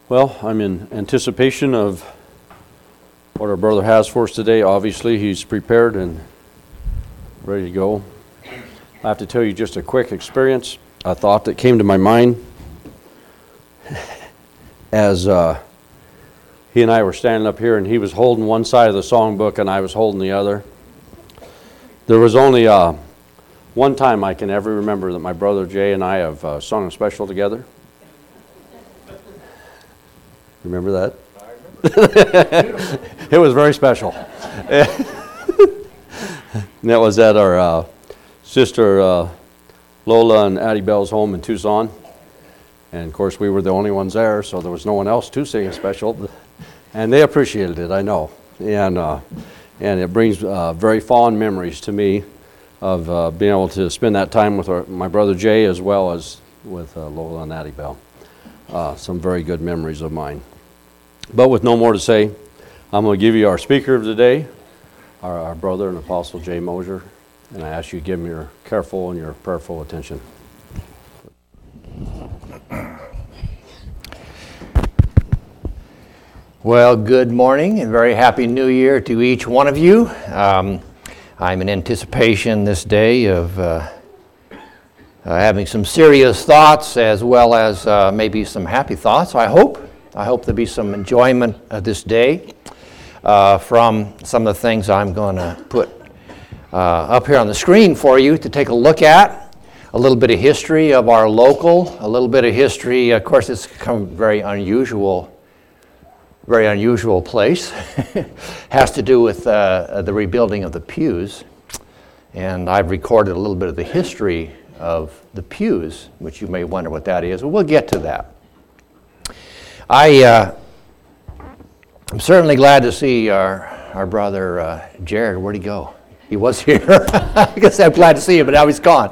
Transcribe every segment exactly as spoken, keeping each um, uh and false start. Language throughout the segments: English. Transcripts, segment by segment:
Well, I'm in anticipation of what our brother has for us today. Obviously, he's prepared and ready to go. I have to tell you just a quick experience, a thought that came to my mind as uh, he and I were standing up here, and he was holding one side of the songbook and I was holding the other. There was only uh, one time I can ever remember that my brother Jay and I have uh, sung a special together. Remember that? It was very special. And that was at our uh, sister uh, Lola and Addie Bell's home in Tucson. And of course we were the only ones there, so there was no one else to sing a special. And they appreciated it, I know. And uh, and it brings uh, very fond memories to me of uh, being able to spend that time with our, my brother Jay as well as with uh, Lola and Addie Bell. Uh, some very good memories of mine. But with no more to say, I'm going to give you our speaker of the day, our, our brother and Apostle Jay Mosier, and I ask you to give him your careful and your prayerful attention. Well, good morning and very happy New Year to each one of you. Um, I'm in anticipation this day of uh, Uh, having some serious thoughts as well as uh, maybe some happy thoughts, I hope. I hope there'll be some enjoyment of this day uh, from some of the things I'm going to put uh, up here on the screen for you to take a look at. A little bit of history of our local, a little bit of history. Of course, it's become very unusual, very unusual place. Has to do with uh, the rebuilding of the pews. And I've recorded a little bit of the history of the pews, which you may wonder what that is. Well, we'll get to that. I, uh, I'm certainly glad to see our, our brother uh, Jared. Where'd he go? He was here. I guess I'm glad to see him, but now he's gone.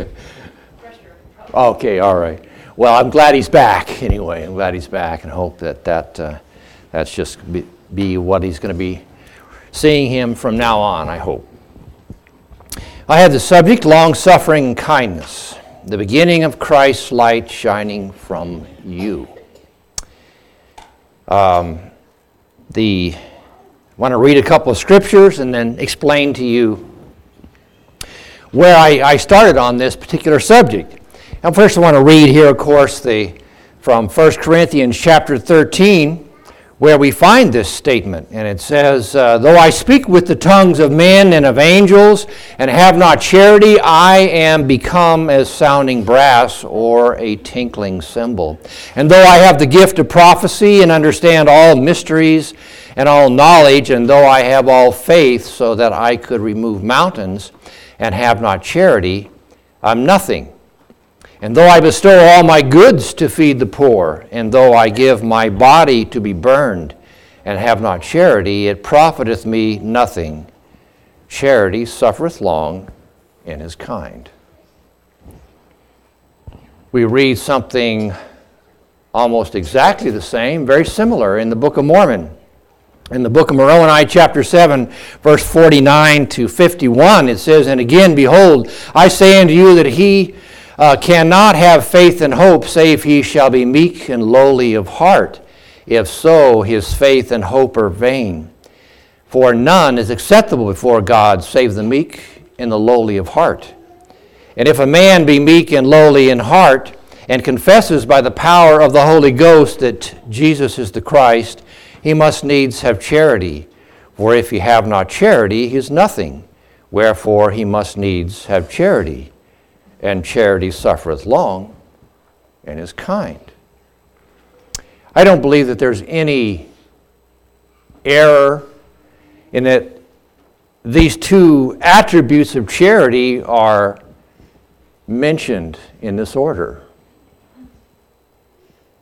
Okay, all right. Well, I'm glad he's back anyway. I'm glad he's back and hope that, that uh, that's just be, be what he's going to be seeing him from now on, I hope. I have the subject, long-suffering and kindness, the beginning of Christ's light shining from you. Um, the, I want to read a couple of scriptures and then explain to you where I, I started on this particular subject. And first I want to read here, of course, the from First Corinthians chapter thirteen, where we find this statement, and it says, uh, though I speak with the tongues of men and of angels, and have not charity, I am become as sounding brass or a tinkling cymbal. And though I have the gift of prophecy and understand all mysteries and all knowledge, and though I have all faith so that I could remove mountains, and have not charity, I'm nothing. And though I bestow all my goods to feed the poor, and though I give my body to be burned, and have not charity, it profiteth me nothing. Charity suffereth long and is kind. We read something almost exactly the same, very similar in the Book of Mormon. In the Book of Moroni, chapter seven, verse forty-nine to fifty-one, it says, and again, behold, I say unto you that he Uh, cannot have faith and hope, save he shall be meek and lowly of heart. If so, his faith and hope are vain. For none is acceptable before God, save the meek and the lowly of heart. And if a man be meek and lowly in heart, and confesses by the power of the Holy Ghost that Jesus is the Christ, he must needs have charity. For if he have not charity, he is nothing. Wherefore he must needs have charity. And charity suffereth long and is kind. I don't believe that there's any error in that these two attributes of charity are mentioned in this order.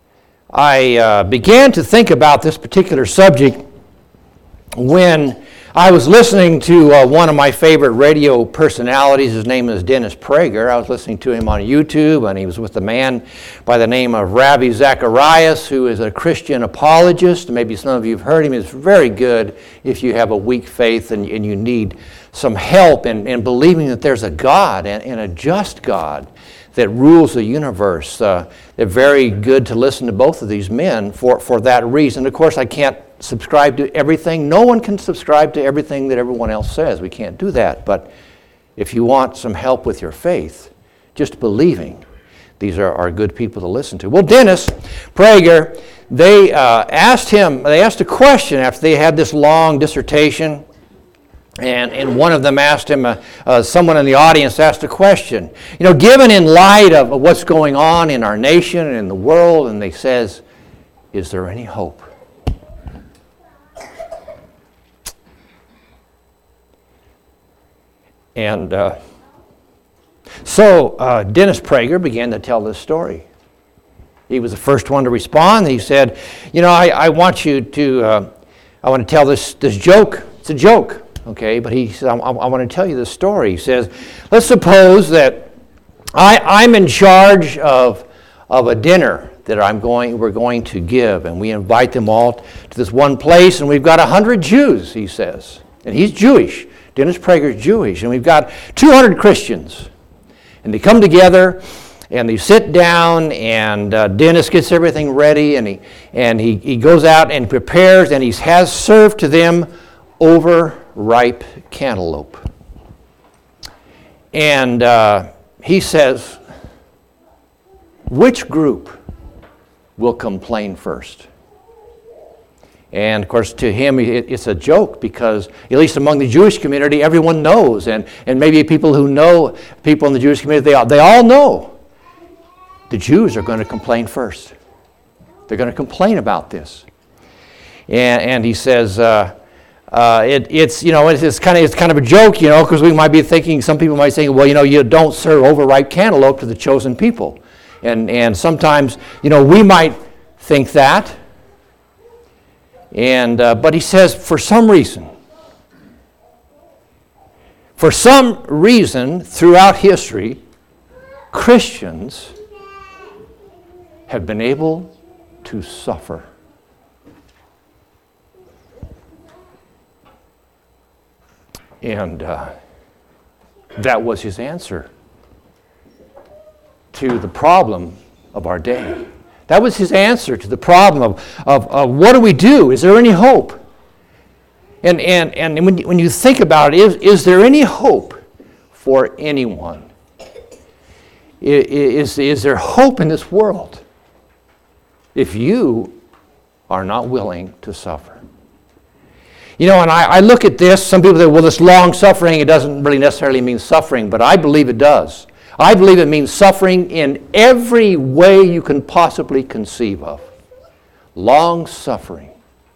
I uh, began to think about this particular subject when I was listening to uh, one of my favorite radio personalities. His name is Dennis Prager. I was listening to him on YouTube, and he was with a man by the name of Ravi Zacharias, who is a Christian apologist. Maybe some of you have heard him. He's very good if you have a weak faith and, and you need some help in, in believing that there's a God and, and a just God that rules the universe. Uh, they're very good to listen to both of these men for, for that reason. Of course, I can't subscribe to everything. No one can subscribe to everything that everyone else says. We can't do that. But if you want some help with your faith, just believing, these are, are good people to listen to. Well, Dennis Prager, they uh, asked him, they asked a question after they had this long dissertation. And, and one of them asked him, uh, uh, someone in the audience asked a question. You know, given in light of what's going on in our nation and in the world, and they says, is there any hope? And uh, so uh, Dennis Prager began to tell this story. He was the first one to respond. He said, you know, I, I want you to, uh, I want to tell this, this joke. It's a joke. Okay, but he said, I, I want to tell you this story. He says, let's suppose that I, I'm in charge of, of a dinner that I'm going, we're going to give, and we invite them all to this one place, and we've got one hundred Jews, he says. And he's Jewish. Dennis Prager's Jewish. And we've got two hundred Christians. And they come together, and they sit down, and uh, Dennis gets everything ready, and he and he, he goes out and prepares, and he has served to them overripe cantaloupe. And uh, he says, which group will complain first? And of course, to him, it, it's a joke because, at least among the Jewish community, everyone knows. And, and maybe people who know people in the Jewish community, they all, they all know the Jews are going to complain first. They're going to complain about this. And, and he says, uh, uh, it, it's, you know, it's, it's, kind of, it's kind of a joke, you know, because we might be thinking, some people might say, well, you know, you don't serve overripe cantaloupe to the chosen people. And, and sometimes, you know, we might think that. And uh, but he says, for some reason, for some reason throughout history, Christians have been able to suffer. And uh, that was his answer to the problem of our day. That was his answer to the problem of, of, of what do we do? Is there any hope? And, and, and when, you, when you think about it, is, is there any hope for anyone? Is, is there hope in this world if you are not willing to suffer? You know, and I, I look at this, some people say, well, this long suffering, it doesn't really necessarily mean suffering, but I believe it does. I believe it means suffering in every way you can possibly conceive of. Long suffering.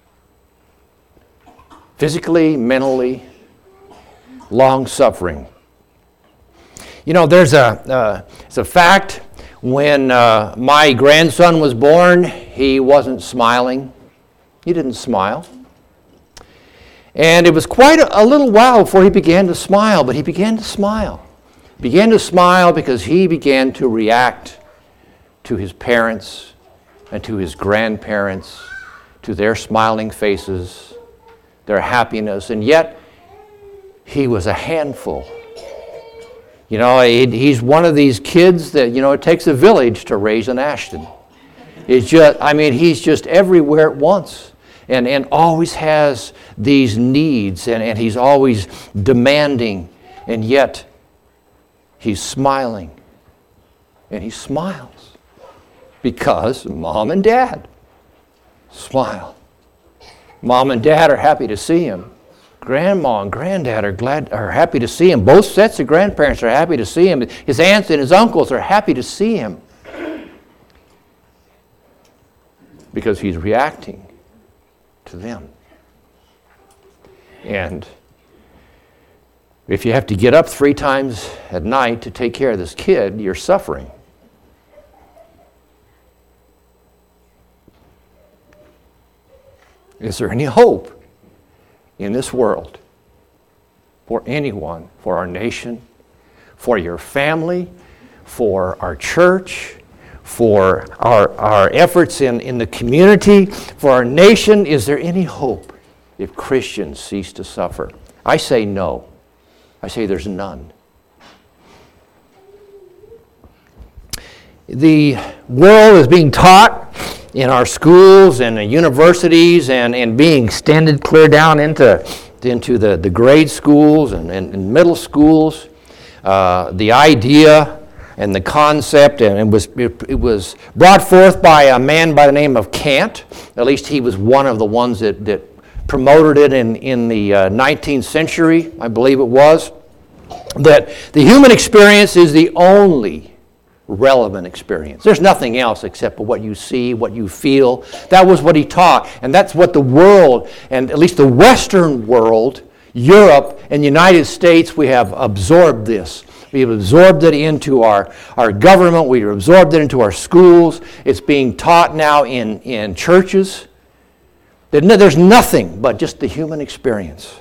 Physically, mentally, long suffering. You know, there's a, uh, it's a fact, when uh, my grandson was born, he wasn't smiling. He didn't smile. And it was quite a, a little while before he began to smile, but he began to smile. Began to smile because he began to react to his parents and to his grandparents, to their smiling faces, their happiness, and yet he was a handful. You know, he, he's one of these kids that, you know, it takes a village to raise an Ashton. It's just, I mean, he's just everywhere at once, and, and always has these needs, and, and he's always demanding, and yet he's smiling, and he smiles because mom and dad smile. Mom and dad are happy to see him. Grandma and granddad are glad, are happy to see him. Both sets of grandparents are happy to see him. His aunts and his uncles are happy to see him because he's reacting to them. And if you have to get up three times at night to take care of this kid, you're suffering. Is there any hope in this world for anyone, for our nation, for your family, for our church, for our, our efforts in, in the community, for our nation? Is there any hope if Christians cease to suffer? I say no. I say there's none. The world is being taught in our schools and the universities and, and being extended clear down into, into the, the grade schools and, and, and middle schools. Uh, the idea and the concept, and it was, it, it was brought forth by a man by the name of Kant. At least he was one of the ones that, that promoted it in, in the uh, nineteenth century, I believe it was, that the human experience is the only relevant experience. There's nothing else except for what you see, what you feel. That was what he taught, and that's what the world, and at least the Western world, Europe and the United States, we have absorbed this. We have absorbed it into our, our government. We have absorbed it into our schools. It's being taught now in, in churches. There's nothing but just the human experience.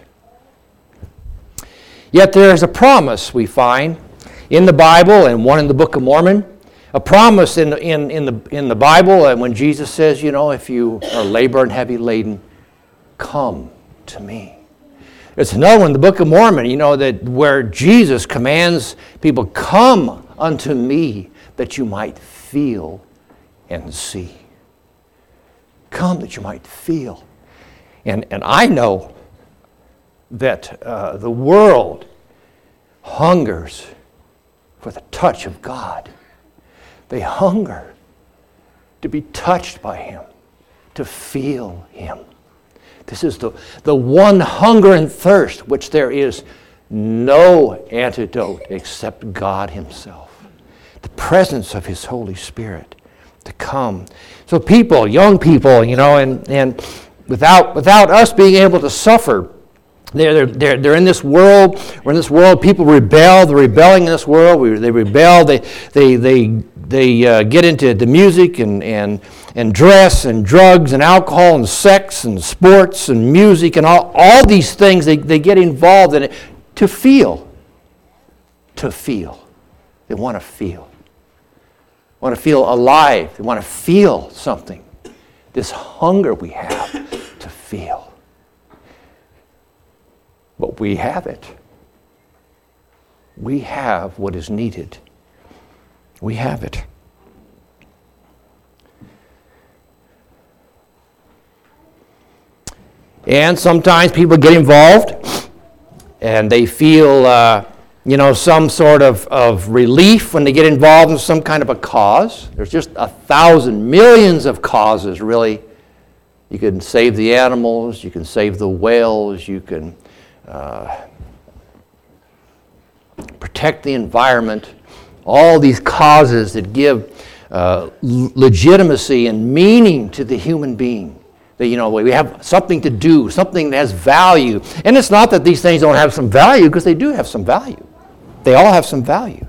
Yet there is a promise we find in the Bible and one in the Book of Mormon. A promise in, in, in, the, in the Bible and when Jesus says, you know, if you are labor and heavy laden, come to me. There's another one in the Book of Mormon, you know, that where Jesus commands people, come unto me that you might feel and see. Come that you might feel. And, and I know that uh, the world hungers for the touch of God. They hunger to be touched by Him, to feel Him. This is the, the one hunger and thirst which there is no antidote except God Himself. The presence of His Holy Spirit to come. So people, young people, you know, and, and without, without us being able to suffer, they're, they're, they're in this world, we're in this world, people rebel, they're rebelling in this world, we, they rebel, they, they, they, they uh, get into the music and, and, and dress and drugs and alcohol and sex and sports and music and all, all these things, they, they get involved in it to feel, to feel. They want to feel. They want to feel alive. They want to feel something. This hunger we have to feel. But we have it. We have what is needed. We have it. And sometimes people get involved and they feel, uh, you know, some sort of, of relief when they get involved in some kind of a cause. There's just a thousand, millions of causes, really. You can save the animals, you can save the whales, you can uh, protect the environment. All these causes that give uh, legitimacy and meaning to the human being. That, you know, we have something to do, something that has value. And it's not that these things don't have some value, because they do have some value. They all have some value.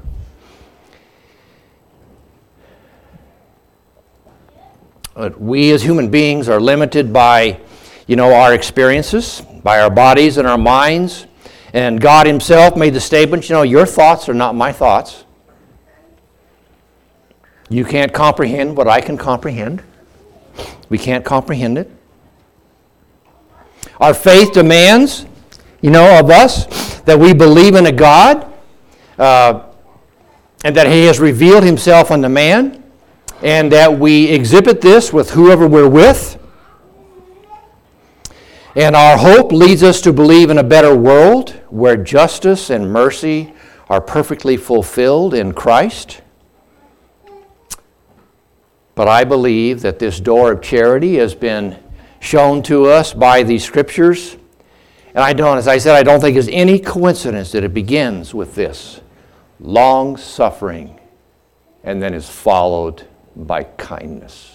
But we as human beings are limited by, you know, our experiences, by our bodies and our minds. And God Himself made the statement, you know, your thoughts are not my thoughts. You can't comprehend what I can comprehend. We can't comprehend it. Our faith demands, you know, of us that we believe in a God uh, and that He has revealed Himself unto man, and that we exhibit this with whoever we're with. And our hope leads us to believe in a better world where justice and mercy are perfectly fulfilled in Christ. But I believe that this door of charity has been shown to us by these scriptures. And I don't, as I said, I don't think it's any coincidence that it begins with this long suffering and then is followed by kindness.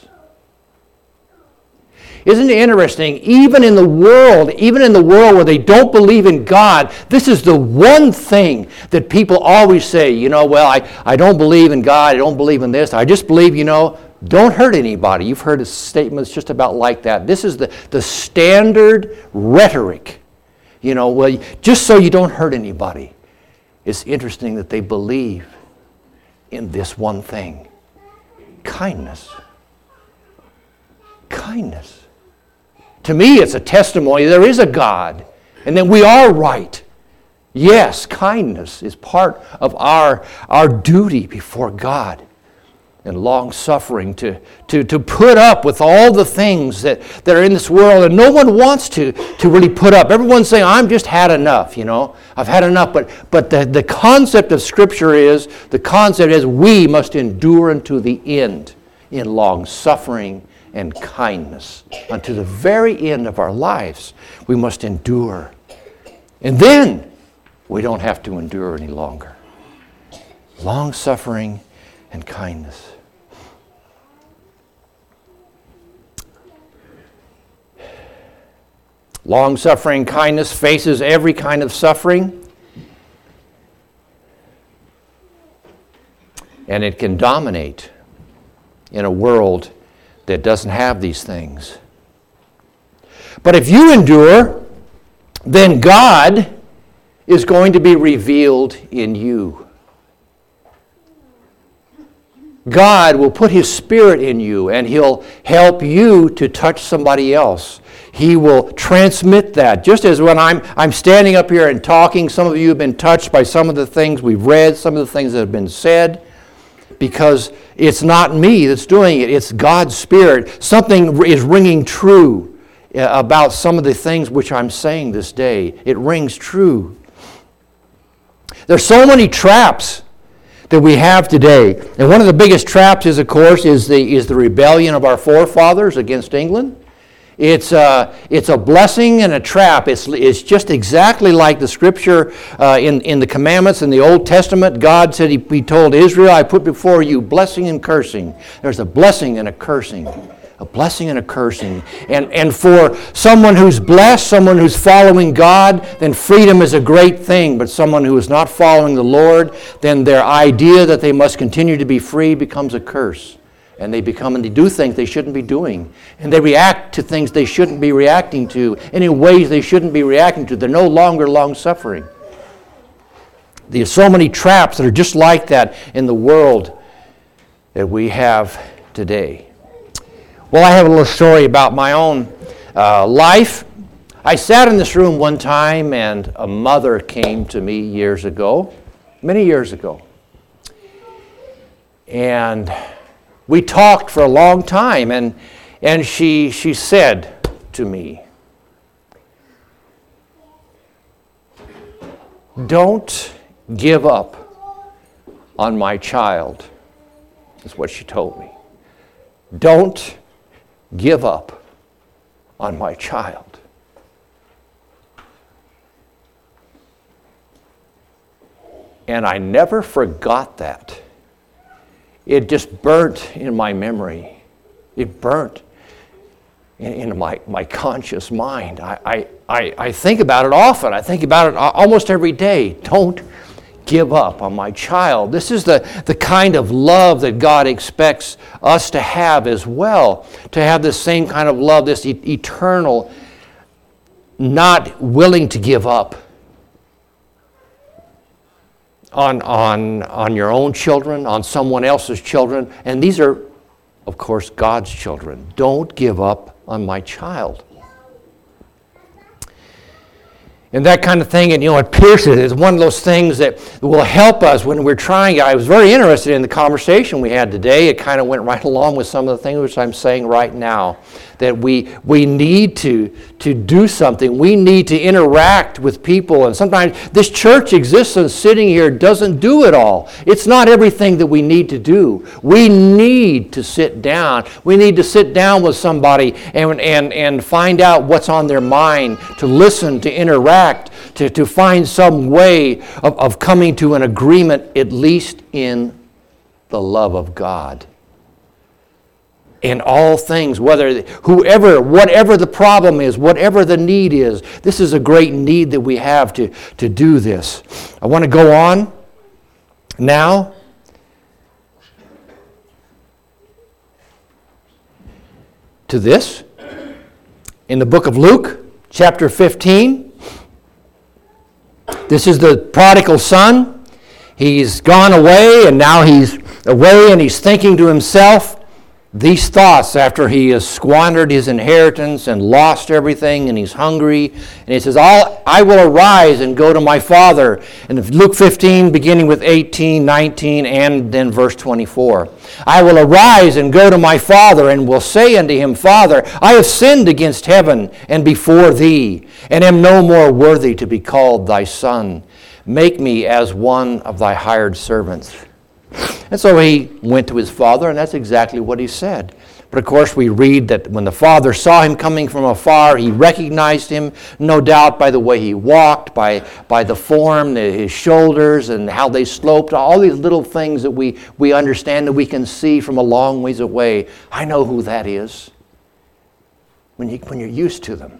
Isn't it interesting, even in the world, even in the world where they don't believe in God, this is the one thing that people always say, you know, well, I, I don't believe in God, I don't believe in this, I just believe, you know, don't hurt anybody. You've heard statements just about like that. This is the, the standard rhetoric, You know, well, just so you don't hurt anybody. It's interesting that they believe in this one thing. Kindness. Kindness. To me, it's a testimony there is a God and that we are right. Yes, kindness is part of our, our duty before God. And long-suffering to, to, to put up with all the things that, that are in this world and no one wants to, to really put up. Everyone's saying, I'm just had enough, you know. I've had enough. But, but the, the concept of Scripture is, the concept is we must endure unto the end in long-suffering and kindness. Unto the very end of our lives, we must endure. And then we don't have to endure any longer. Long-suffering and kindness. Long-suffering kindness faces every kind of suffering, and it can dominate in a world that doesn't have these things. But if you endure, then God is going to be revealed in you. God will put His Spirit in you, and He'll help you to touch somebody else. He will transmit that. Just as when I'm, I'm standing up here and talking, some of you have been touched by some of the things we've read, some of the things that have been said, because it's not me that's doing it, it's God's Spirit. Something is ringing true about some of the things which I'm saying this day. It rings true. There's so many traps that we have today. And one of the biggest traps is, of course, is the, is the rebellion of our forefathers against England. It's a, it's a blessing and a trap. It's, it's just exactly like the Scripture uh, in, in the commandments in the Old Testament. God said, he, he told Israel, I put before you blessing and cursing. There's a blessing and a cursing. A blessing and a cursing. And, and for someone who's blessed, someone who's following God, then freedom is a great thing. But someone who is not following the Lord, then their idea that they must continue to be free becomes a curse. And they become and they do things they shouldn't be doing. And they react to things they shouldn't be reacting to, and in ways they shouldn't be reacting to. They're no longer long-suffering. There's so many traps that are just like that in the world that we have today. Well, I have a little story about my own uh, life. I sat in this room one time, and a mother came to me years ago, many years ago. And we talked for a long time, and, and she, she said to me, "Don't give up on my child," is what she told me. Don't give up on my child. And I never forgot that. It just burnt in my memory. It burnt in, in my, my conscious mind. I, I, I, I think about it often. I think about it almost every day. Don't give up on my child. This is the, the kind of love that God expects us to have as well. To have this same kind of love, this e- eternal, not willing to give up on, on, on your own children, on someone else's children. And these are, of course, God's children. Don't give up on my child. And that kind of thing, and you know, it pierces. It's one of those things that will help us when we're trying. I was very interested in the conversation we had today. It kind of went right along with some of the things which I'm saying right now. That we we need to, to do something. We need to interact with people. And sometimes this church existence sitting here doesn't do it all. It's not everything that we need to do. We need to sit down. We need to sit down with somebody and, and, and find out what's on their mind, to listen, to interact, to, to find some way of, of coming to an agreement, at least in the love of God. In all things, whether, whoever, whatever the problem is, whatever the need is, this is a great need that we have to, to do this. I want to go on now. To this. In the book of Luke, chapter fifteen. This is the prodigal son. He's gone away, and now he's away, and he's thinking to himself these thoughts after he has squandered his inheritance and lost everything, and he's hungry. And he says, I'll, I will arise and go to my father. And if Luke fifteen, beginning with eighteen, nineteen, and then verse twenty-four. I will arise and go to my father, and will say unto him, Father, I have sinned against heaven and before thee, and am no more worthy to be called thy son. Make me as one of thy hired servants. And so he went to his father, and that's exactly what he said. But of course, we read that when the father saw him coming from afar, he recognized him, no doubt by the way he walked, by, by the form, his shoulders, and how they sloped, all these little things that we, we understand, that we can see from a long ways away. I know who that is when, you, when you're used to them.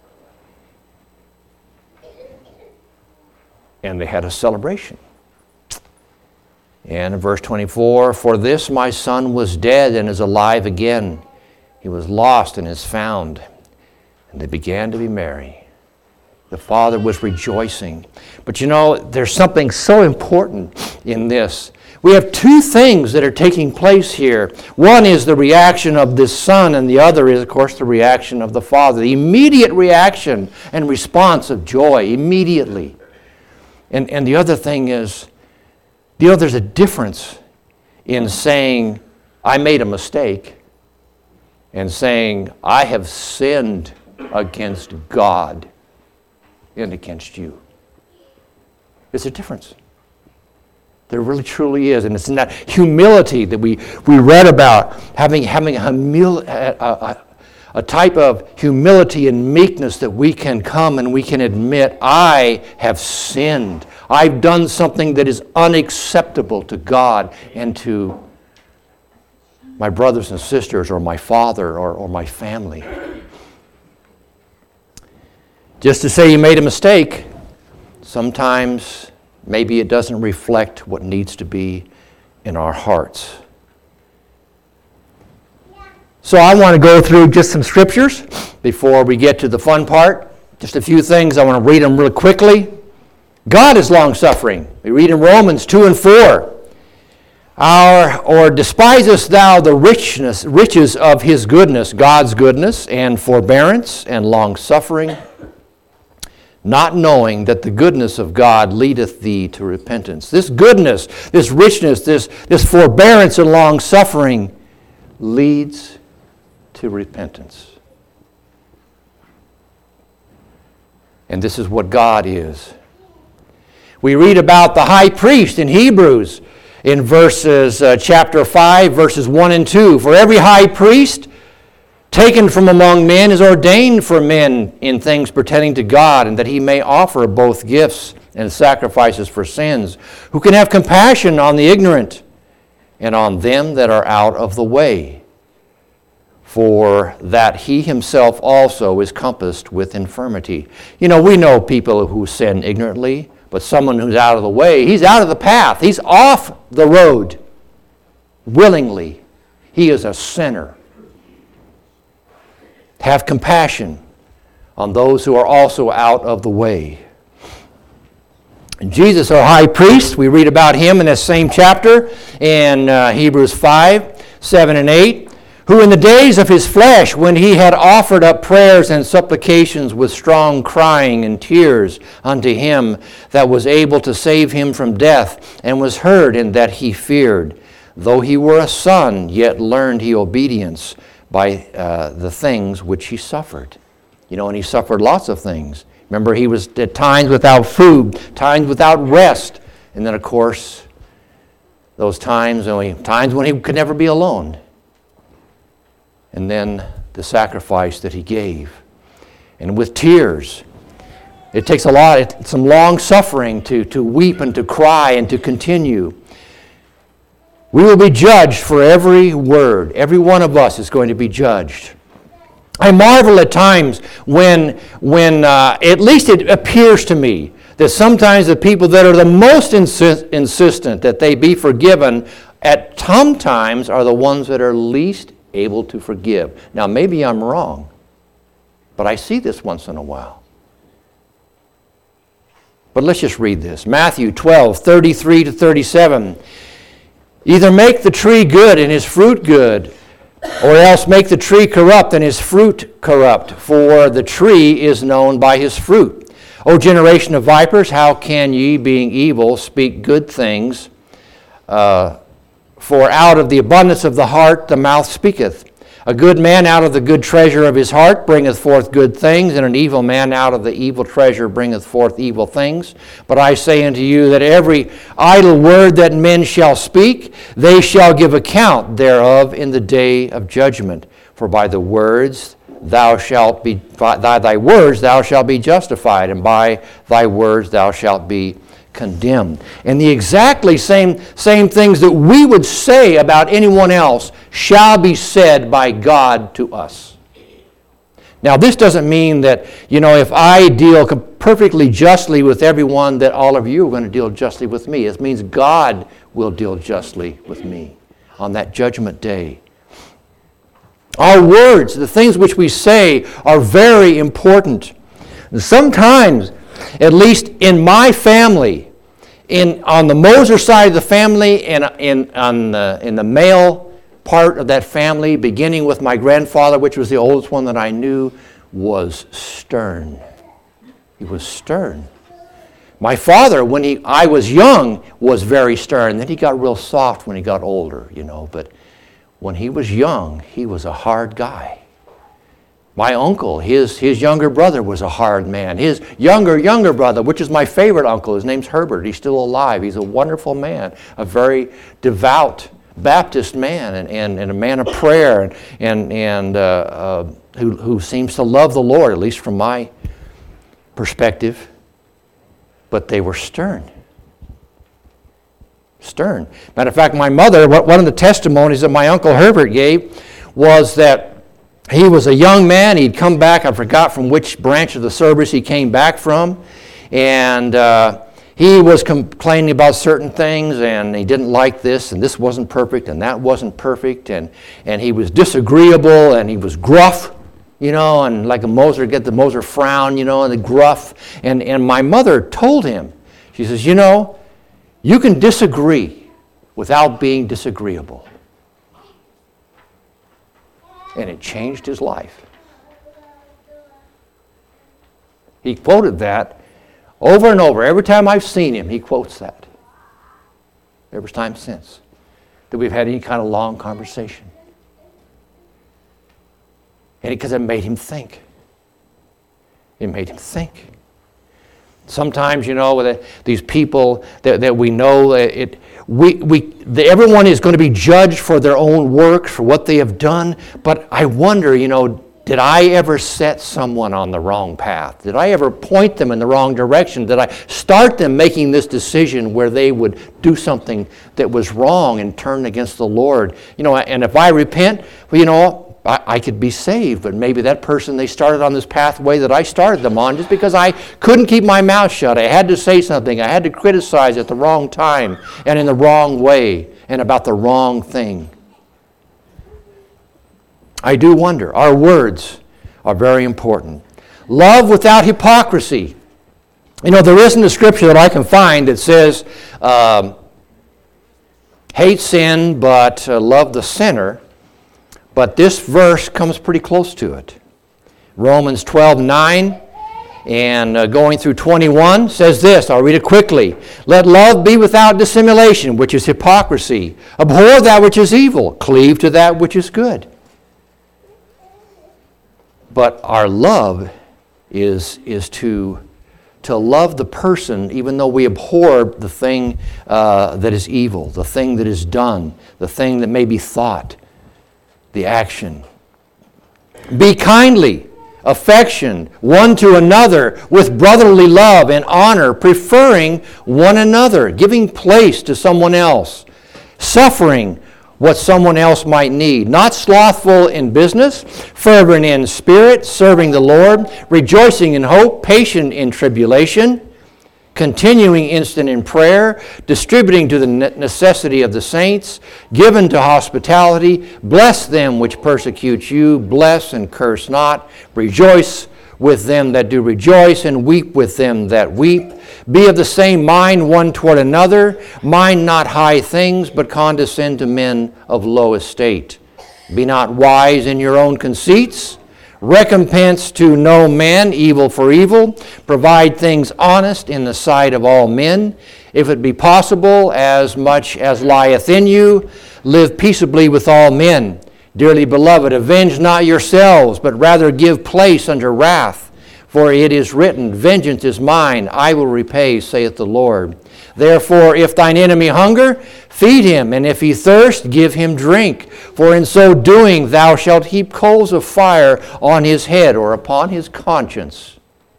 And they had a celebration. And in verse twenty-four, for this my son was dead and is alive again. He was lost and is found. And they began to be merry. The father was rejoicing. But you know, there's something so important in this. We have two things that are taking place here. One is the reaction of this son, and the other is, of course, the reaction of the father. The immediate reaction and response of joy, immediately. And, and the other thing is, you know, there's a difference in saying, I made a mistake, and saying, I have sinned against God and against you. There's a difference. There really truly is. And it's in that humility that we, we read about, having, having a, humil- a, a, a type of humility and meekness that we can come and we can admit, I have sinned. I've done something that is unacceptable to God and to my brothers and sisters or my father or, or my family. Just to say you made a mistake, sometimes maybe it doesn't reflect what needs to be in our hearts. So I want to go through just some scriptures before we get to the fun part. Just a few things. I want to read them really quickly. God is long-suffering. We read in Romans two and four. Our, or despisest thou the richness, riches of his goodness, God's goodness, and forbearance, and long-suffering, not knowing that the goodness of God leadeth thee to repentance. This goodness, this richness, this, this forbearance and long-suffering leads to repentance. And this is what God is. We read about the high priest in Hebrews in verses uh, chapter five, verses one and two. For every high priest taken from among men is ordained for men in things pertaining to God, and that he may offer both gifts and sacrifices for sins, who can have compassion on the ignorant and on them that are out of the way, for that he himself also is compassed with infirmity. You know, we know people who sin ignorantly, but someone who's out of the way, he's out of the path. He's off the road willingly. He is a sinner. Have compassion on those who are also out of the way. And Jesus, our high priest, we read about him in this same chapter in uh, Hebrews five, seven, and eight, who in the days of his flesh, when he had offered up prayers and supplications with strong crying and tears unto him that was able to save him from death, and was heard in that he feared, though he were a son, yet learned he obedience by uh, the things which he suffered. You know, and he suffered lots of things. Remember, he was at times without food, times without rest, and then, of course, those times, only times when he could never be alone. And then the sacrifice that he gave. And with tears. It takes a lot, some long suffering to, to weep and to cry and to continue. We will be judged for every word. Every one of us is going to be judged. I marvel at times when, when uh, at least it appears to me, that sometimes the people that are the most insi- insistent that they be forgiven at some times are the ones that are least able to forgive. Now, maybe I'm wrong, but I see this once in a while. But let's just read this. Matthew twelve, thirty-three to thirty-seven. Either make the tree good and his fruit good, or else make the tree corrupt and his fruit corrupt, for the tree is known by his fruit. O generation of vipers, how can ye, being evil, speak good things? Uh, for out of the abundance of the heart the mouth speaketh. A good man out of the good treasure of his heart bringeth forth good things, and an evil man out of the evil treasure bringeth forth evil things. But I say unto you that every idle word that men shall speak, they shall give account thereof in the day of judgment. For by the words thou shalt be, by thy words thou shalt be justified, and by thy words thou shalt be condemned. And the exactly same, same things that we would say about anyone else shall be said by God to us. Now, this doesn't mean that, you know, if I deal perfectly justly with everyone, that all of you are going to deal justly with me. It means God will deal justly with me on that judgment day. Our words, the things which we say, are very important. And sometimes, at least in my family, in on the Moser side of the family, and in, on the, in the male part of that family, beginning with my grandfather, which was the oldest one that I knew, was stern. He was stern. My father, when he I was young, was very stern. Then he got real soft when he got older, you know. But when he was young, he was a hard guy. My uncle, his, his younger brother was a hard man. His younger, younger brother, which is my favorite uncle, his name's Herbert. He's still alive. He's a wonderful man, a very devout Baptist man, and, and, and a man of prayer, and, and, and uh, uh, who, who seems to love the Lord, at least from my perspective. But they were stern. Stern. Matter of fact, my mother, one of the testimonies that my Uncle Herbert gave was that he was a young man. He'd come back. I forgot from which branch of the service he came back from. And uh, he was complaining about certain things, and he didn't like this, and this wasn't perfect, and that wasn't perfect. And, and he was disagreeable, and he was gruff, you know, and like a Moser, get the Moser frown, you know, and the gruff. And, and my mother told him, she says, you know, you can disagree without being disagreeable. And it changed his life. He quoted that over and over. Every time I've seen him, he quotes that. Every time since that we've had any kind of long conversation. And because it, it made him think. It made him think. Sometimes, you know, the, these people that, that we know, it, we, we, the, everyone is going to be judged for their own works, for what they have done. But I wonder, you know, did I ever set someone on the wrong path? Did I ever point them in the wrong direction? Did I start them making this decision where they would do something that was wrong and turn against the Lord? You know, and if I repent, well, you know, I, I could be saved, but maybe that person, they started on this pathway that I started them on just because I couldn't keep my mouth shut. I had to say something. I had to criticize at the wrong time and in the wrong way and about the wrong thing. I do wonder. Our words are very important. Love without hypocrisy. You know, there isn't a scripture that I can find that says, um, hate sin but uh, love the sinner. But this verse comes pretty close to it. Romans twelve nine and uh, going through twenty-one says this. I'll read it quickly. Let love be without dissimulation, which is hypocrisy. Abhor that which is evil. Cleave to that which is good. But our love is, is to, to love the person even though we abhor the thing uh, that is evil, the thing that is done, the thing that may be thought. The action. Be kindly, affection one to another with brotherly love and honor, preferring one another, giving place to someone else, suffering what someone else might need, not slothful in business, fervent in spirit, serving the Lord, rejoicing in hope, patient in tribulation, continuing instant in prayer, distributing to the necessity of the saints, given to hospitality, bless them which persecute you, bless and curse not, rejoice with them that do rejoice, and weep with them that weep. Be of the same mind one toward another. Mind not high things, but condescend to men of low estate. Be not wise in your own conceits. Recompense to no man evil for evil. Provide things honest in the sight of all men. If it be possible, as much as lieth in you, live peaceably with all men. Dearly beloved, avenge not yourselves, but rather give place unto wrath. For it is written, Vengeance is mine, I will repay, saith the Lord. Therefore, if thine enemy hunger, feed him, and if he thirst, give him drink. For in so doing thou shalt heap coals of fire on his head or upon his conscience.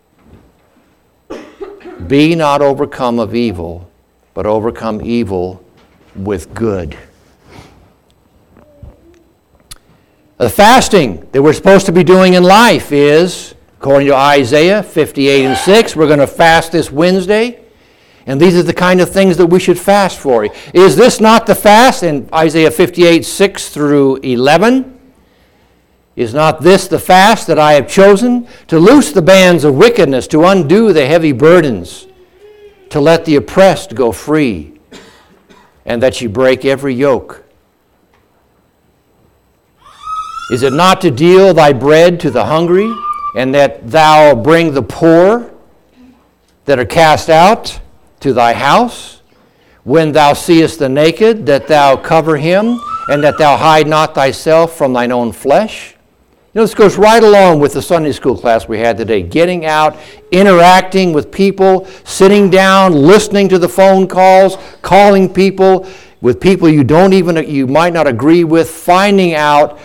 Be not overcome of evil, but overcome evil with good. The fasting that we're supposed to be doing in life is, according to Isaiah fifty-eight and six, we're going to fast this Wednesday. And these are the kind of things that we should fast for. Is this not the fast in Isaiah fifty-eight, six through eleven? Is not this the fast that I have chosen? To loose the bands of wickedness, to undo the heavy burdens, to let the oppressed go free, and that ye break every yoke. Is it not to deal thy bread to the hungry, and that thou bring the poor that are cast out to thy house? When thou seest the naked, that thou cover him, and that thou hide not thyself from thine own flesh? You know, this goes right along with the Sunday school class we had today. Getting out, interacting with people, sitting down, listening to the phone calls, calling people, with people you don't even, you might not agree with, finding out,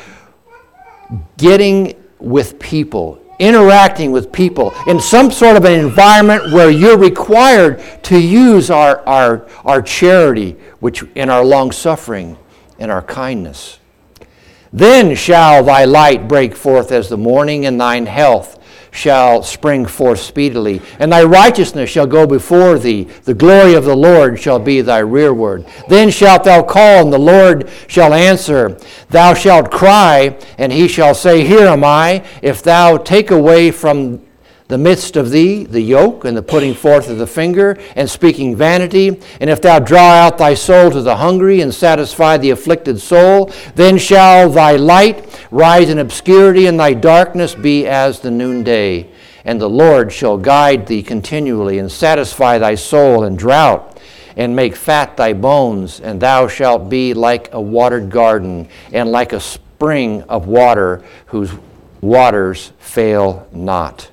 getting with people, interacting with people in some sort of an environment where you're required to use our, our, our charity, which in our long-suffering and our kindness. Then shall thy light break forth as the morning, and thine health shall spring forth speedily, and thy righteousness shall go before thee. The glory of the Lord shall be thy rearward. Then shalt thou call, and the Lord shall answer. Thou shalt cry, and he shall say, Here am I. If thou take away from the midst of thee the yoke, and the putting forth of the finger, and speaking vanity, and if thou draw out thy soul to the hungry, and satisfy the afflicted soul, then shall thy light rise in obscurity, and thy darkness be as the noonday. And the Lord shall guide thee continually, and satisfy thy soul in drought, and make fat thy bones, and thou shalt be like a watered garden, and like a spring of water whose waters fail not.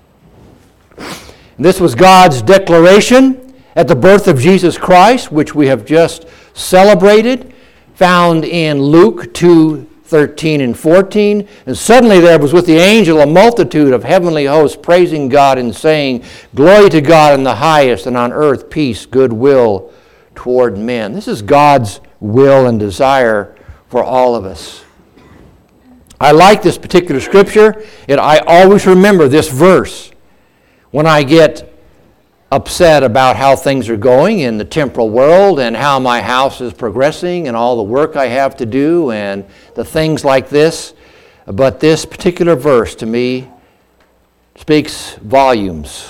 This was God's declaration at the birth of Jesus Christ, which we have just celebrated, found in Luke two, thirteen and fourteen. And suddenly there was with the angel a multitude of heavenly hosts praising God and saying, Glory to God in the highest, and on earth peace, goodwill toward men. This is God's will and desire for all of us. I like this particular scripture, and I always remember this verse when I get upset about how things are going in the temporal world and how my house is progressing and all the work I have to do and the things like this. But this particular verse to me speaks volumes.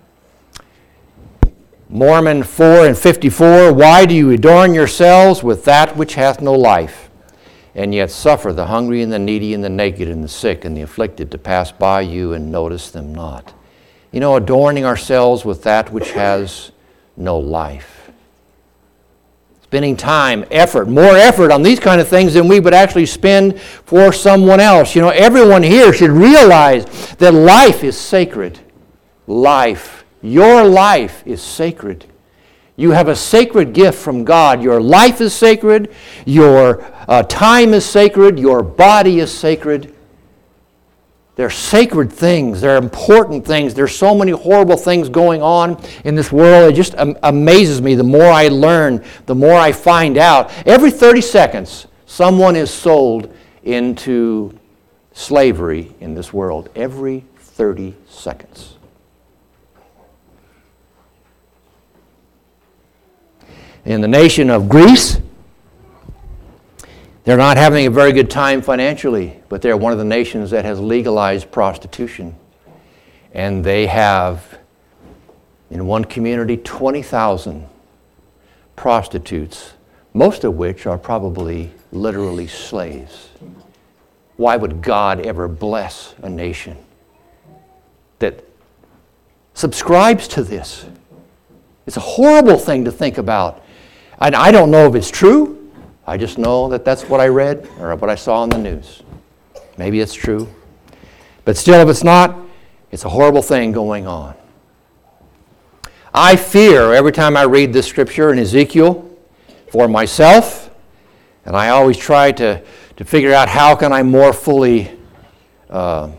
Mormon four and fifty-four, Why do you adorn yourselves with that which hath no life, and yet suffer the hungry and the needy and the naked and the sick and the afflicted to pass by you and notice them not? You know, adorning ourselves with that which has no life. Spending time, effort, more effort on these kind of things than we would actually spend for someone else. You know, everyone here should realize that life is sacred. Life, your life is sacred. You have a sacred gift from God. Your life is sacred. Your uh, time is sacred. Your body is sacred. They're sacred things. They're important things. There's so many horrible things going on in this world. It just am- amazes me. The more I learn, the more I find out. Every thirty seconds, someone is sold into slavery in this world. Every thirty seconds. In the nation of Greece, they're not having a very good time financially, but they're one of the nations that has legalized prostitution. and they have, in one community, twenty thousand prostitutes, most of which are probably literally slaves. Why would God ever bless a nation that subscribes to this? It's a horrible thing to think about. And I don't know if it's true. I just know that that's what I read or what I saw on the news. Maybe it's true. But still, if it's not, it's a horrible thing going on. I fear every time I read this scripture in Ezekiel for myself, and I always try to, to figure out how can I more fully uh,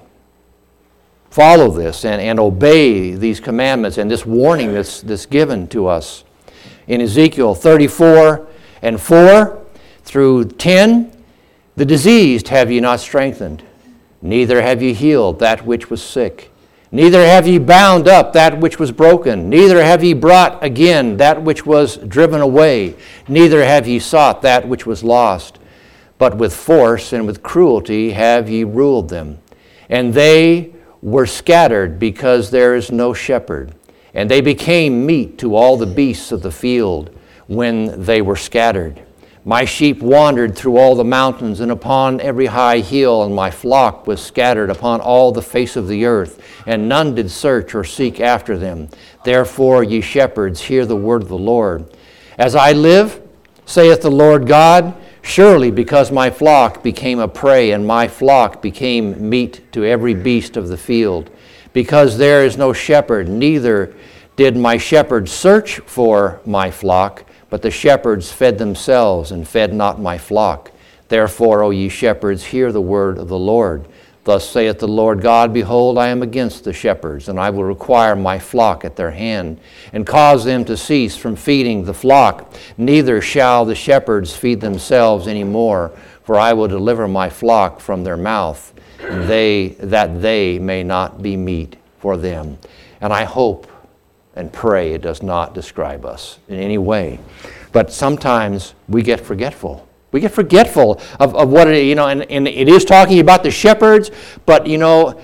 follow this and, and obey these commandments and this warning that's, that's given to us. In Ezekiel thirty-four and four through ten, the diseased have ye not strengthened, neither have ye healed that which was sick. Neither have ye bound up that which was broken, neither have ye brought again that which was driven away, neither have ye sought that which was lost. But with force and with cruelty have ye ruled them. And they were scattered because there is no shepherd. And they became meat to all the beasts of the field when they were scattered. My sheep wandered through all the mountains and upon every high hill, and my flock was scattered upon all the face of the earth, and none did search or seek after them. Therefore, ye shepherds, hear the word of the Lord. As I live, saith the Lord God, surely because my flock became a prey, and my flock became meat to every beast of the field, because there is no shepherd, neither did my shepherds search for my flock, but the shepherds fed themselves and fed not my flock. Therefore, O ye shepherds, hear the word of the Lord. Thus saith the Lord God, behold, I am against the shepherds, and I will require my flock at their hand, and cause them to cease from feeding the flock. Neither shall the shepherds feed themselves any more, for I will deliver my flock from their mouth, and they that they may not be meat for them. And I hope and pray it does not describe us in any way. But sometimes we get forgetful. We get forgetful of, of what it, you know, and, and it is talking about the shepherds, but, you know,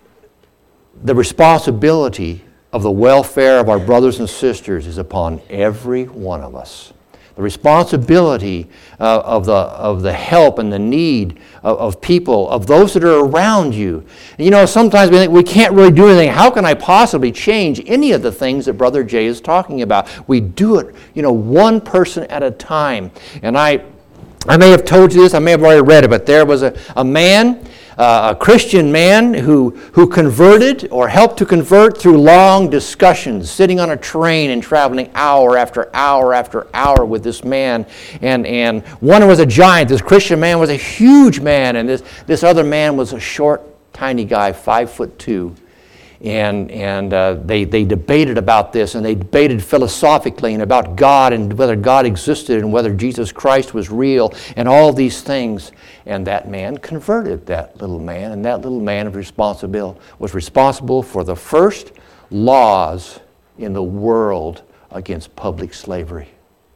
the responsibility of the welfare of our brothers and sisters is upon every one of us. The responsibility uh, of, the, of the help and the need of, of people, of those that are around you. You know, sometimes we think we can't really do anything. How can I possibly change any of the things that Brother Jay is talking about? We do it, you know, one person at a time. And I, I may have told you this, I may have already read it, but there was a, a man, uh, a Christian man who, who converted or helped to convert through long discussions, sitting on a train and traveling hour after hour after hour with this man. And, and one was a giant, this Christian man was a huge man, and this, this other man was a short, tiny guy, five foot two. And, and uh, they, they debated about this, and they debated philosophically and about God and whether God existed and whether Jesus Christ was real and all these things. And that man converted, that little man, and that little man was responsible, was responsible for the first laws in the world against public slavery.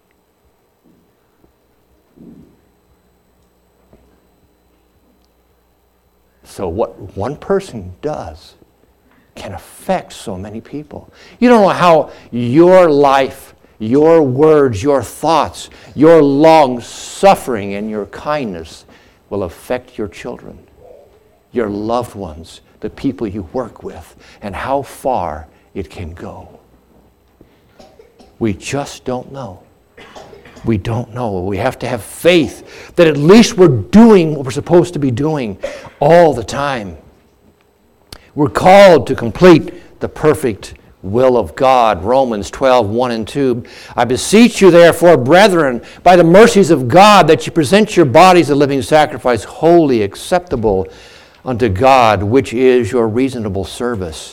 So what one person does can affect so many people. You don't know how your life, your words, your thoughts, your long suffering and your kindness will affect your children, your loved ones, the people you work with, and how far it can go. We just don't know. We don't know. We have to have faith that at least we're doing what we're supposed to be doing all the time. We're called to complete the perfect will of God. Romans twelve, one and two. I beseech you therefore, brethren, by the mercies of God, that you present your bodies a living sacrifice, holy, acceptable unto God, which is your reasonable service.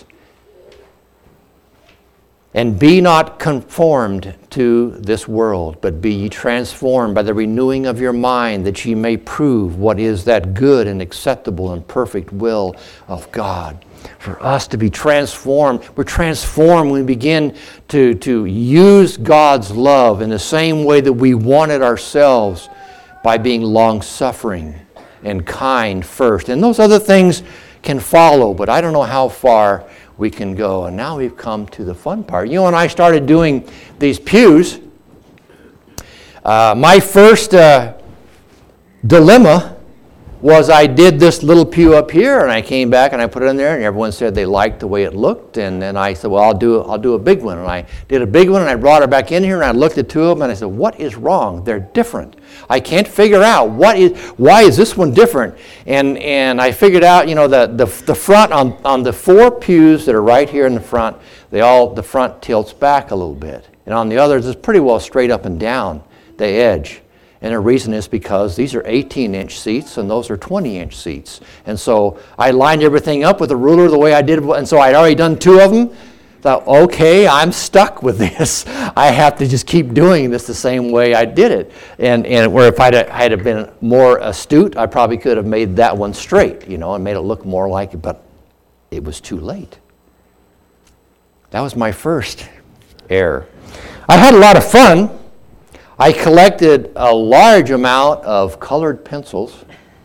And be not conformed to this world, but be ye transformed by the renewing of your mind, that ye may prove what is that good and acceptable and perfect will of God. For us to be transformed, we're transformed when we begin to, to use God's love in the same way that we want it ourselves, by being long-suffering and kind first. And those other things can follow, but I don't know how far we can go. And now we've come to the fun part. You know, when I started doing these pews, uh, my first uh, dilemma was I did this little pew up here, and I came back and I put it in there, and everyone said they liked the way it looked. And then I said, well, I'll do I'll do a big one. And I did a big one, and I brought her back in here, and I looked at two of them, and I said, what is wrong? They're different. I can't figure out what is why is this one different. And and I figured out, you know, the the, the front on on the four pews that are right here in the front, they all the front tilts back a little bit, and on the others it's pretty well straight up and down the edge. And the reason is because these are eighteen inch seats and those are twenty inch seats. And so I lined everything up with a ruler the way I did, and so I'd already done two of them. Thought, okay, I'm stuck with this. I have to just keep doing this the same way I did it. And and where if I'd had have been more astute, I probably could have made that one straight, you know, and made it look more like it, but it was too late. That was my first error. I had a lot of fun. I collected a large amount of colored pencils.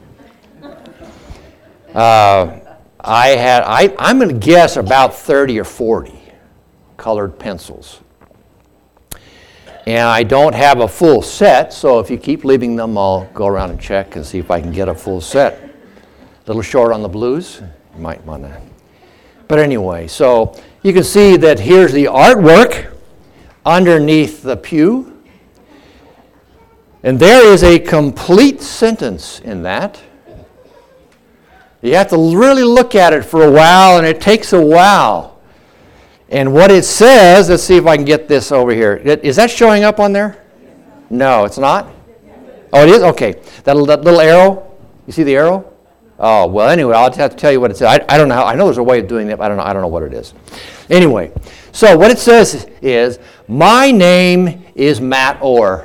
Uh, I had, I, I'm going to guess about thirty or forty colored pencils. And I don't have a full set, so if you keep leaving them, I'll go around and check and see if I can get a full set. A little short on the blues, you might want to. But anyway, so you can see that here's the artwork underneath the pew. And there is a complete sentence in that. You have to really look at it for a while, and it takes a while. And what it says, let's see if I can get this over here. Is that showing up on there? No, it's not? Oh, it is? Okay. That, that little arrow, you see the arrow? Oh, well, anyway, I'll have to tell you what it says. I, I don't know. How, I know there's a way of doing that, but I don't know, I don't know what it is. Anyway, so what it says is, my name is Matt Orr.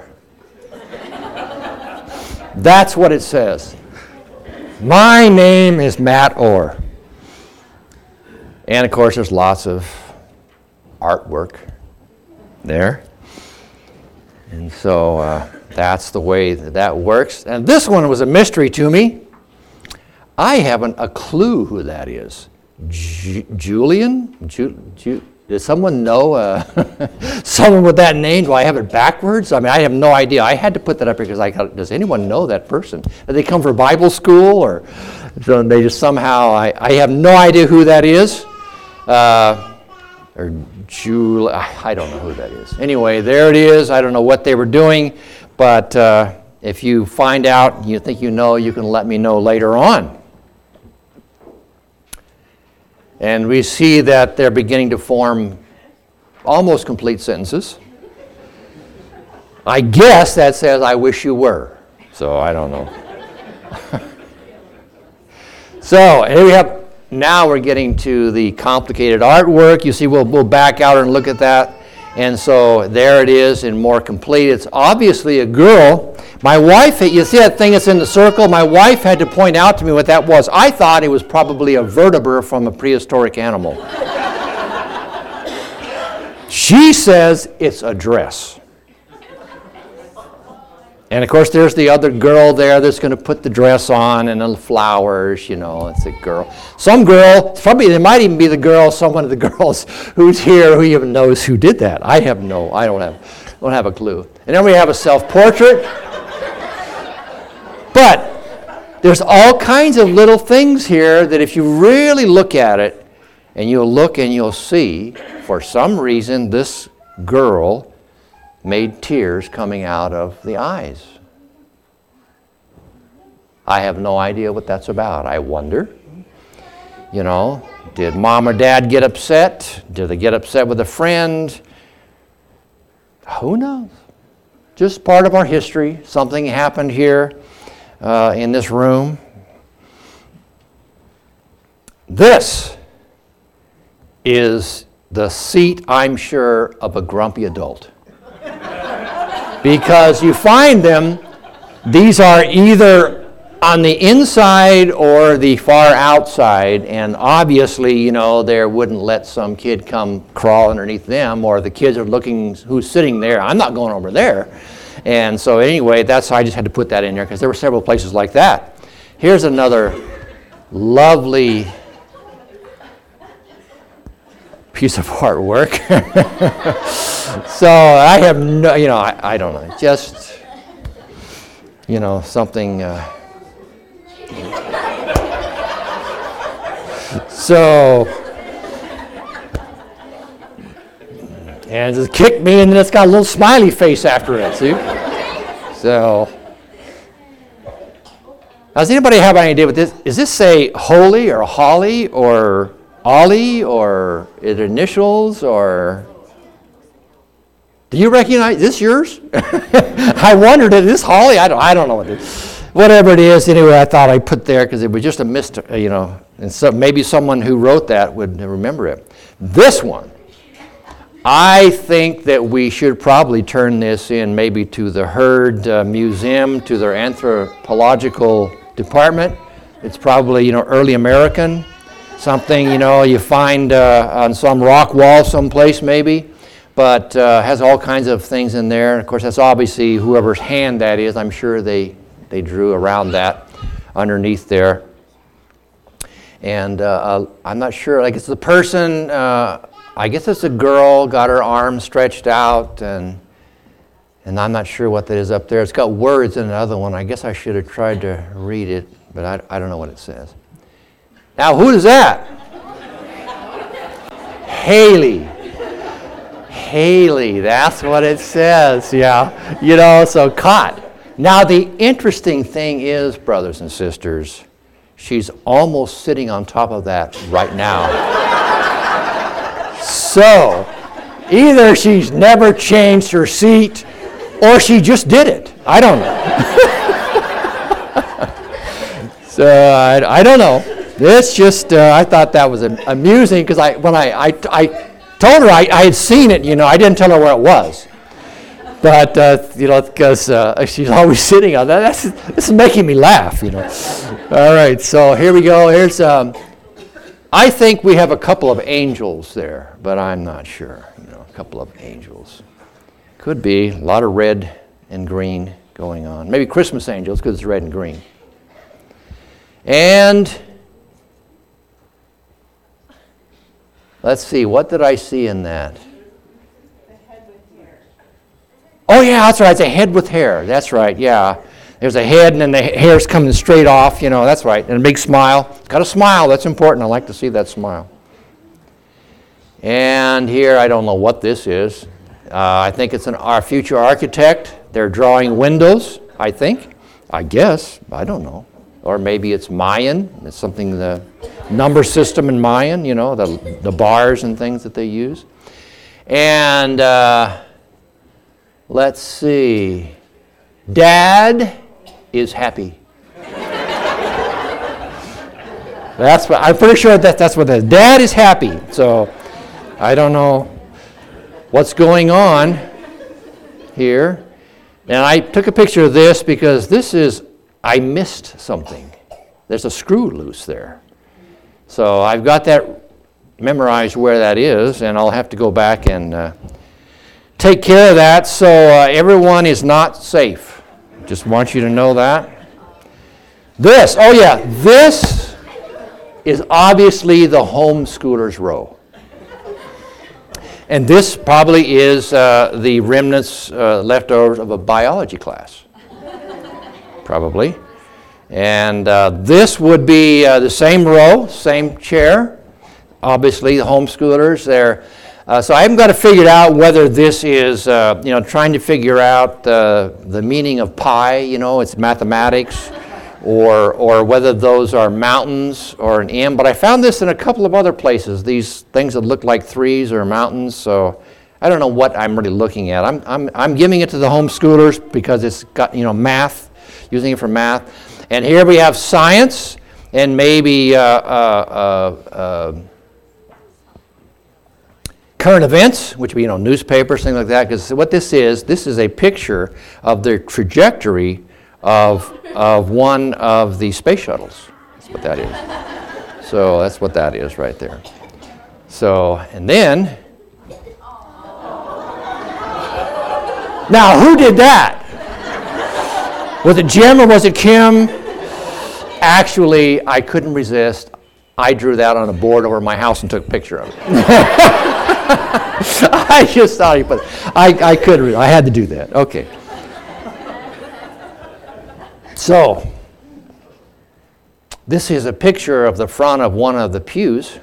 That's what it says. My name is Matt Orr. And of course, there's lots of artwork there. And so uh, that's the way that, that works. And this one was a mystery to me. I haven't a clue who that is. Ju- Julian? Ju- Ju- Does someone know uh, someone with that name? Do I have it backwards? I mean, I have no idea. I had to put that up here because I got, does anyone know that person? Did they come from Bible school, or so they just somehow, I, I have no idea who that is. Uh, or Jul, I don't know who that is. Anyway, there it is. I don't know what they were doing, but uh, if you find out, you think you know, you can let me know later on. And we see that they're beginning to form almost complete sentences. I guess that says, I wish you were. So I don't know. So here we have, now we're getting to the complicated artwork. You see, we'll, we'll back out and look at that. And so there it is in more complete. It's obviously a girl. My wife, you see that thing that's in the circle? My wife had to point out to me what that was. I thought it was probably a vertebra from a prehistoric animal. She says it's a dress. And of course, there's the other girl there that's going to put the dress on and the flowers, you know, it's a girl. Some girl, probably it might even be the girl, someone of the girls who's here who even knows who did that. I have no, I don't have, don't have a clue. And then we have a self-portrait. But there's all kinds of little things here that if you really look at it, and you'll look and you'll see, for some reason, this girl made tears coming out of the eyes. I have no idea what that's about. I wonder, you know, did mom or dad get upset? Did they get upset with a friend? Who knows? Just part of our history. Something happened here uh, in this room. This is the seat, I'm sure, of a grumpy adult. Because you find them, these are either on the inside or the far outside, and obviously, you know, they wouldn't let some kid come crawl underneath them, or the kids are looking who's sitting there. I'm not going over there. And so anyway, that's I just had to put that in there because there were several places like that. Here's another lovely piece of artwork. So I have no, you know, I, I don't know, just, you know, something. Uh, so, and it just kicked me, and then it's got a little smiley face after it, see? So, does anybody have any idea what this, is this say Holy or Holly or Ollie or is it initials or, do you recognize, is this yours? I wondered, is this Holly? I don't, I don't know what it is. Whatever it is, anyway, I thought I'd put there because it was just a mist, you know, and so maybe someone who wrote that would remember it. This one, I think that we should probably turn this in maybe to the Heard uh, Museum, to their anthropological department. It's probably, you know, early American, something, you know, you find uh, on some rock wall someplace maybe, but uh, has all kinds of things in there. And of course, that's obviously whoever's hand that is. I'm sure they, they drew around that underneath there. And uh, I'm not sure, like it's the person, uh, I guess it's a girl, got her arm stretched out, and and I'm not sure what that is up there. It's got words in another one. I guess I should have tried to read it, but I, I don't know what it says. Now, who is that? Haley. Haley, that's what it says, yeah. You know, so caught. Now, the interesting thing is, brothers and sisters, she's almost sitting on top of that right now. So, either she's never changed her seat, or she just did it. I don't know. So, I, I don't know. It's just, uh, I thought that was amusing, because I, when I, I, I told her I, I had seen it, you know, I didn't tell her where it was. But, uh, you know, because uh, she's always sitting on that. That's, this is making me laugh, you know. All right, so here we go. Here's, um, I think we have a couple of angels there, but I'm not sure. You know, a couple of angels. Could be a lot of red and green going on. Maybe Christmas angels, because it's red and green. And let's see, what did I see in that? Oh, yeah, that's right. It's a head with hair. That's right, yeah. There's a head, and then the hair's coming straight off. You know, that's right. And a big smile. It's got a smile. That's important. I like to see that smile. And here, I don't know what this is. Uh, I think it's an, our future architect. They're drawing windows, I think. I guess. I don't know. Or maybe it's Mayan. It's something, the number system in Mayan, you know, the, the bars and things that they use. And uh, let's see. Dad is happy. That's what, I'm pretty sure that that's what that is. Dad is happy. So I don't know what's going on here. And I took a picture of this because this is, I missed something. There's a screw loose there. So I've got that memorized where that is, and I'll have to go back and uh, take care of that. So uh, everyone is not safe. Just want you to know that. This, oh yeah, this is obviously the homeschoolers row. And this probably is uh, the remnants, uh, leftovers of a biology class. Probably. And uh, this would be uh, the same row, same chair. Obviously, the homeschoolers there. Uh, so I haven't got to figure out whether this is, uh, you know, trying to figure out uh, the meaning of pi, you know, it's mathematics, or or whether those are mountains or an M. But I found this in a couple of other places, these things that look like threes or mountains. So I don't know what I'm really looking at. I'm I'm I'm giving it to the homeschoolers because it's got, you know, math, using it for math. And here we have science and maybe uh, uh, uh, uh, current events, which would be, you know, newspapers, things like that. Because what this is, this is a picture of the trajectory of of one of the space shuttles. That's what that is. So that's what that is right there. So, and then, now who did that? Was it Jim or was it Kim? Actually, I couldn't resist. I drew that on a board over my house and took a picture of it. I just thought you put it. I, I could, I had to do that. Okay. So, this is a picture of the front of one of the pews.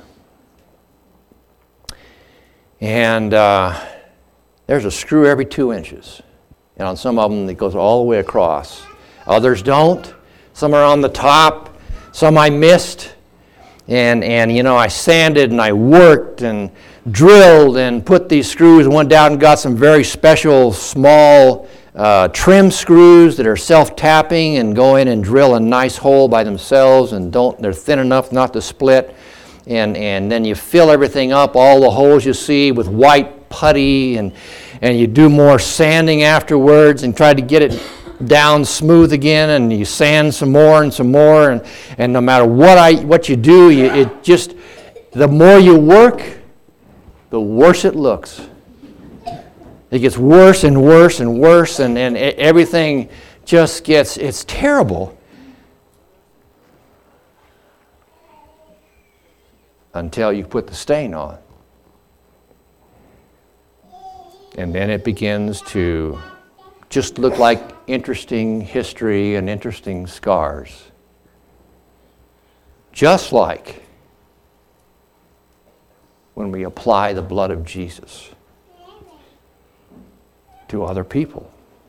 And uh, there's a screw every two inches. And on some of them, it goes all the way across. Others don't. Some are on the top. Some I missed. And, and you know, I sanded and I worked and drilled and put these screws and went down and got some very special small uh, trim screws that are self-tapping and go in and drill a nice hole by themselves and don't, they're thin enough not to split. And, and then you fill everything up, all the holes you see, with white putty, and, and you do more sanding afterwards and try to get it down smooth again, and you sand some more and some more, and, and no matter what I what you do, you, it just, the more you work, the worse it looks. It gets worse and worse and worse, and, and everything just gets, it's terrible. Until you put the stain on. And then it begins to just look like interesting history and interesting scars. Just like when we apply the blood of Jesus to other people.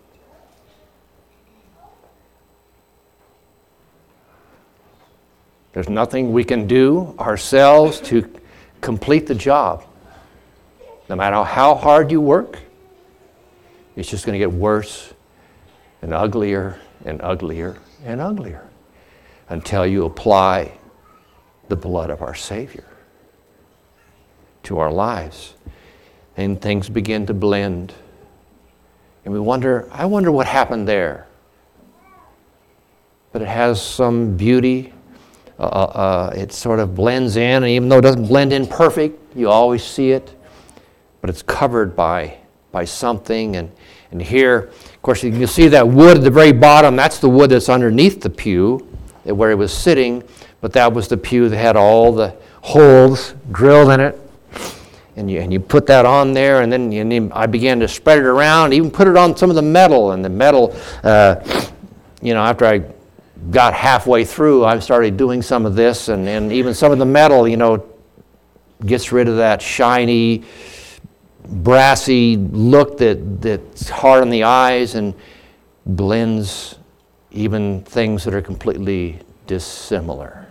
There's nothing we can do ourselves to complete the job. No matter how hard you work, it's just going to get worse and uglier and uglier and uglier until you apply the blood of our Savior to our lives. And things begin to blend. And we wonder, I wonder what happened there. But it has some beauty. Uh, uh, it sort of blends in, and even though it doesn't blend in perfect, you always see it. But it's covered by, by something. And, and here, of course, you can see that wood at the very bottom. That's the wood that's underneath the pew where it was sitting. But that was the pew that had all the holes drilled in it. And you, and you put that on there, and then you, I began to spread it around, even put it on some of the metal. And the metal, uh, you know, after I got halfway through, I started doing some of this, and, and even some of the metal, you know, gets rid of that shiny, brassy look that, that's hard on the eyes and blends even things that are completely dissimilar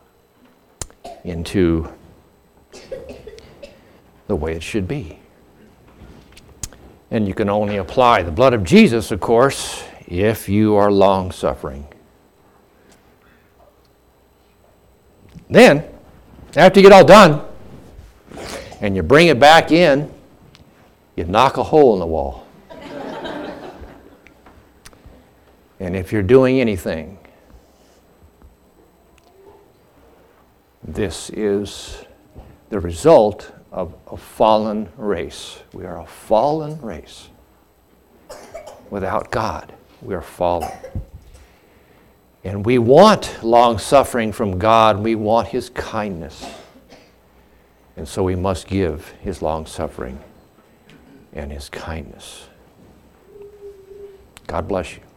into the way it should be. And you can only apply the blood of Jesus, of course, if you are long-suffering. Then, after you get all done, and you bring it back in, you knock a hole in the wall. And if you're doing anything, this is the result of a fallen race. We are a fallen race. Without God, we are fallen. And we want long-suffering from God. We want His kindness. And so we must give His long-suffering and His kindness. God bless you.